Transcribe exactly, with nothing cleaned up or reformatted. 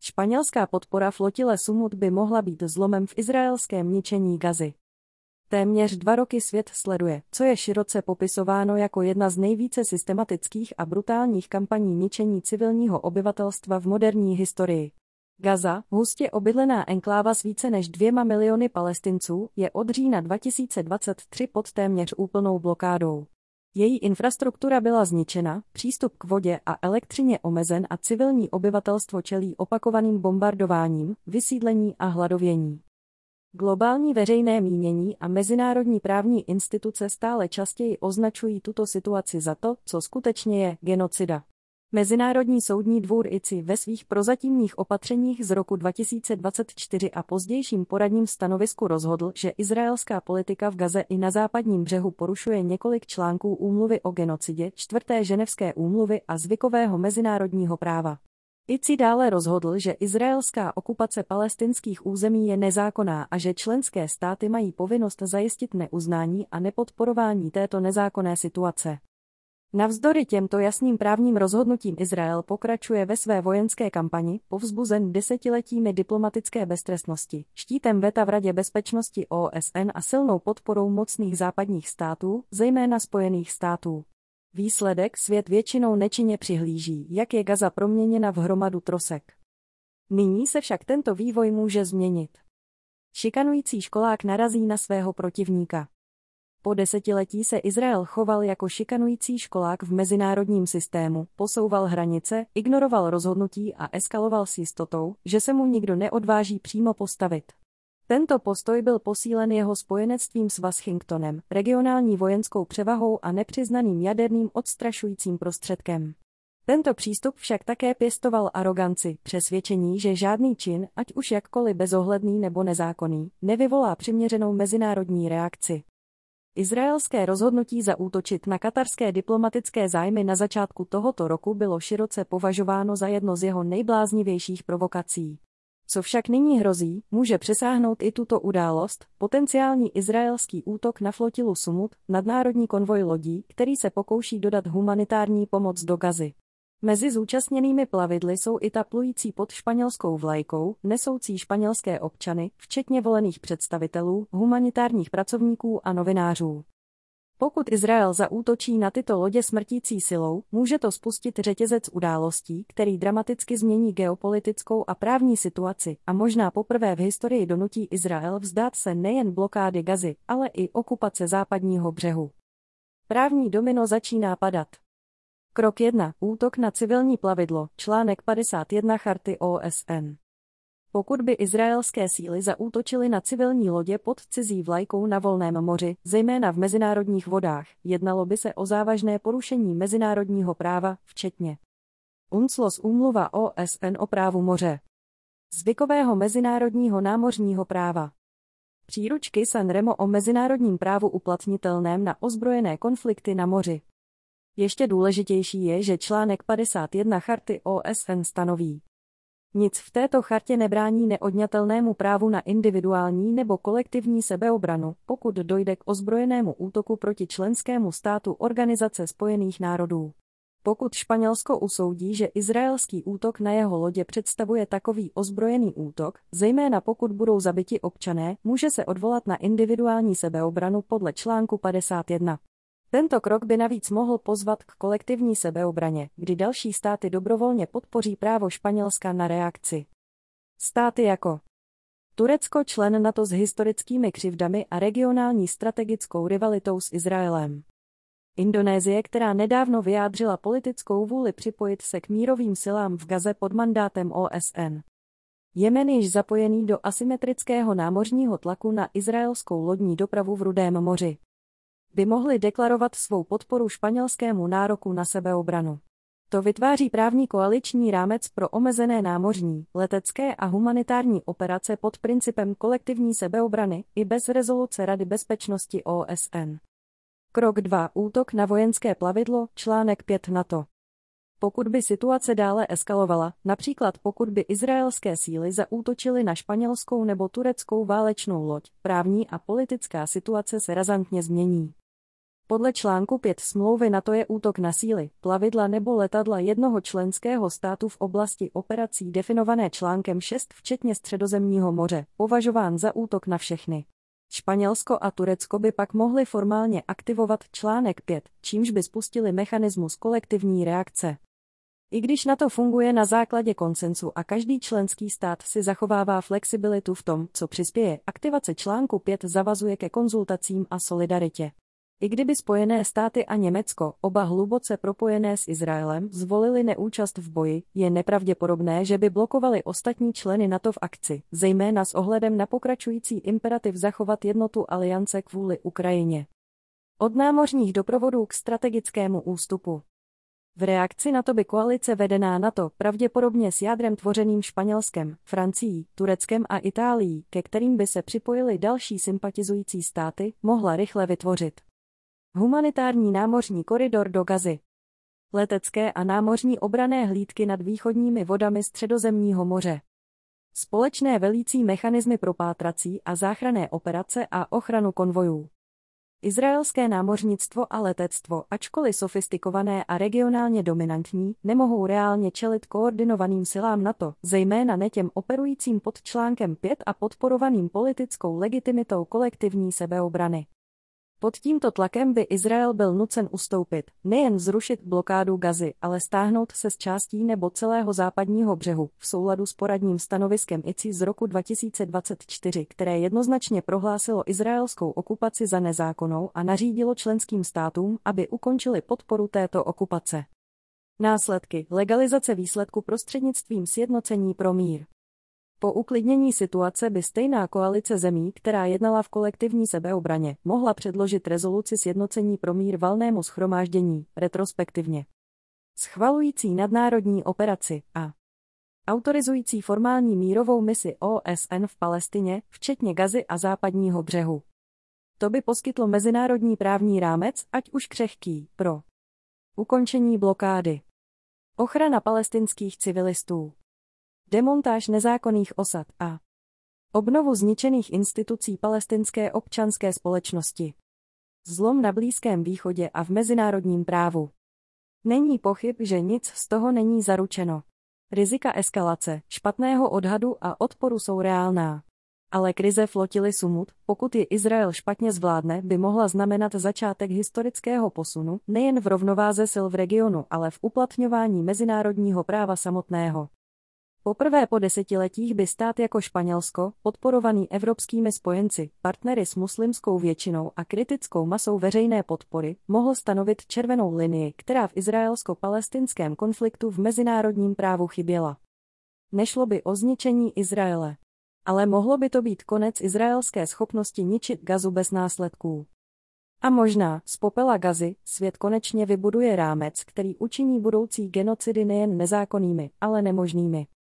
Španělská podpora flotile Sumut by mohla být zlomem v izraelském ničení Gazy. Téměř dva roky svět sleduje, co je široce popisováno jako jedna z nejvíce systematických a brutálních kampaní ničení civilního obyvatelstva v moderní historii. Gaza, hustě obydlená enkláva s více než dvěma miliony Palestinců, je od října dva tisíce dvacet tři pod téměř úplnou blokádou. Její infrastruktura byla zničena, přístup k vodě a elektřině omezen a civilní obyvatelstvo čelí opakovaným bombardováním, vysídlení a hladovění. Globální veřejné mínění a mezinárodní právní instituce stále častěji označují tuto situaci za to, co skutečně je genocida. Mezinárodní soudní dvůr I C I ve svých prozatímních opatřeních z roku dva tisíce dvacet čtyři a pozdějším poradním stanovisku rozhodl, že izraelská politika v Gaze i na západním břehu porušuje několik článků úmluvy o genocidě, čtvrté ženevské úmluvy a zvykového mezinárodního práva. I C I dále rozhodl, že izraelská okupace palestinských území je nezákonná a že členské státy mají povinnost zajistit neuznání a nepodporování této nezákonné situace. Navzdory těmto jasným právním rozhodnutím Izrael pokračuje ve své vojenské kampani, povzbuzen desetiletími diplomatické beztrestnosti, štítem veta v Radě bezpečnosti O S N a silnou podporou mocných západních států, zejména Spojených států. Výsledek: svět většinou nečinně přihlíží, jak je Gaza proměněna v hromadu trosek. Nyní se však tento vývoj může změnit. Šikanující školák narazí na svého protivníka. Po desetiletí se Izrael choval jako šikanující školák v mezinárodním systému, posouval hranice, ignoroval rozhodnutí a eskaloval s jistotou, že se mu nikdo neodváží přímo postavit. Tento postoj byl posílen jeho spojenectvím s Washingtonem, regionální vojenskou převahou a nepřiznaným jaderným odstrašujícím prostředkem. Tento přístup však také pěstoval aroganci, přesvědčení, že žádný čin, ať už jakkoliv bezohledný nebo nezákonný, nevyvolá přiměřenou mezinárodní reakci. Izraelské rozhodnutí zaútočit na katarské diplomatické zájmy na začátku tohoto roku bylo široce považováno za jedno z jeho nejbláznivějších provokací. Co však nyní hrozí, může přesáhnout i tuto událost, potenciální izraelský útok na flotilu Sumut, nadnárodní konvoj lodí, který se pokouší dodat humanitární pomoc do Gazy. Mezi zúčastněnými plavidly jsou i ta plující pod španělskou vlajkou, nesoucí španělské občany, včetně volených představitelů, humanitárních pracovníků a novinářů. Pokud Izrael zaútočí na tyto lodě smrtící silou, může to spustit řetězec událostí, který dramaticky změní geopolitickou a právní situaci a možná poprvé v historii donutí Izrael vzdát se nejen blokády Gazy, ale i okupace západního břehu. Právní domino začíná padat. Krok jedna. Útok na civilní plavidlo, článek padesát jedna Charty O S N. Pokud by izraelské síly zaútočily na civilní lodě pod cizí vlajkou na volném moři, zejména v mezinárodních vodách, jednalo by se o závažné porušení mezinárodního práva, včetně UNCLOS úmluva O S N o právu moře, zvykového mezinárodního námořního práva, příručky San Remo o mezinárodním právu uplatnitelném na ozbrojené konflikty na moři. Ještě důležitější je, že článek padesát jedna Charty O S N stanoví: nic v této chartě nebrání neodňatelnému právu na individuální nebo kolektivní sebeobranu, pokud dojde k ozbrojenému útoku proti členskému státu Organizace spojených národů. Pokud Španělsko usoudí, že izraelský útok na jeho lodě představuje takový ozbrojený útok, zejména pokud budou zabiti občané, může se odvolat na individuální sebeobranu podle článku padesát jedna. Tento krok by navíc mohl pozvat k kolektivní sebeobraně, kdy další státy dobrovolně podpoří právo Španělska na reakci. Státy jako Turecko, člen NATO s historickými křivdami a regionální strategickou rivalitou s Izraelem. Indonésie, která nedávno vyjádřila politickou vůli připojit se k mírovým silám v Gaze pod mandátem O S N. Jemen již zapojený do asymetrického námořního tlaku na izraelskou lodní dopravu v Rudém moři. By mohli deklarovat svou podporu španělskému nároku na sebeobranu. To vytváří právní koaliční rámec pro omezené námořní, letecké a humanitární operace pod principem kolektivní sebeobrany i bez rezoluce Rady bezpečnosti O S N. Krok dva. Útok na vojenské plavidlo, článek pět NATO. Pokud by situace dále eskalovala, například pokud by izraelské síly zaútočily na španělskou nebo tureckou válečnou loď, právní a politická situace se razantně změní. Podle článku pět smlouvy NATO je útok na síly, plavidla nebo letadla jednoho členského státu v oblasti operací definované článkem šest včetně Středozemního moře považován za útok na všechny. Španělsko a Turecko by pak mohly formálně aktivovat článek pět, čímž by spustili mechanismus kolektivní reakce. I když NATO funguje na základě konsensu a každý členský stát si zachovává flexibilitu v tom, co přispěje, aktivace článku pět zavazuje ke konzultacím a solidaritě. I kdyby Spojené státy a Německo, oba hluboce propojené s Izraelem, zvolili neúčast v boji, je nepravděpodobné, že by blokovali ostatní členy NATO v akci, zejména s ohledem na pokračující imperativ zachovat jednotu aliance kvůli Ukrajině. Od námořních doprovodů k strategickému ústupu. V reakci na to by koalice vedená NATO, pravděpodobně s jádrem tvořeným Španělskem, Francií, Tureckem a Itálií, ke kterým by se připojily další sympatizující státy, mohla rychle vytvořit humanitární námořní koridor do Gazy. Letecké a námořní obranné hlídky nad východními vodami Středozemního moře. Společné velící mechanismy pro pátrací a záchranné operace a ochranu konvojů. Izraelské námořnictvo a letectvo, ačkoliv sofistikované a regionálně dominantní, nemohou reálně čelit koordinovaným silám NATO, zejména ne těm operujícím pod článkem pět a podporovaným politickou legitimitou kolektivní sebeobrany. Pod tímto tlakem by Izrael byl nucen ustoupit, nejen zrušit blokádu Gazy, ale stáhnout se z částí nebo celého západního břehu, v souladu s poradním stanoviskem I C I z roku dva tisíce dvacet čtyři, které jednoznačně prohlásilo izraelskou okupaci za nezákonnou a nařídilo členským státům, aby ukončili podporu této okupace. Následky: legalizace výsledku prostřednictvím sjednocení pro mír. Po uklidnění situace by stejná koalice zemí, která jednala v kolektivní sebeobraně, mohla předložit rezoluci sjednocení pro mír valnému shromáždění, retrospektivně schvalující nadnárodní operaci a autorizující formální mírovou misi O S N v Palestině, včetně Gazy a západního břehu. To by poskytlo mezinárodní právní rámec, ať už křehký, pro ukončení blokády, ochrana palestinských civilistů, demontáž nezákonných osad a obnovu zničených institucí palestinské občanské společnosti. Zlom na Blízkém východě a v mezinárodním právu. Není pochyb, že nic z toho není zaručeno. Rizika eskalace, špatného odhadu a odporu jsou reálná. Ale krize flotily Sumut, pokud ji Izrael špatně zvládne, by mohla znamenat začátek historického posunu, nejen v rovnováze sil v regionu, ale v uplatňování mezinárodního práva samotného. Poprvé po desetiletích by stát jako Španělsko, podporovaný evropskými spojenci, partnery s muslimskou většinou a kritickou masou veřejné podpory, mohl stanovit červenou linii, která v izraelsko-palestinském konfliktu v mezinárodním právu chyběla. Nešlo by o zničení Izraele. Ale mohlo by to být konec izraelské schopnosti ničit Gazu bez následků. A možná, z popela Gazy, svět konečně vybuduje rámec, který učiní budoucí genocidy nejen nezákonnými, ale nemožnými.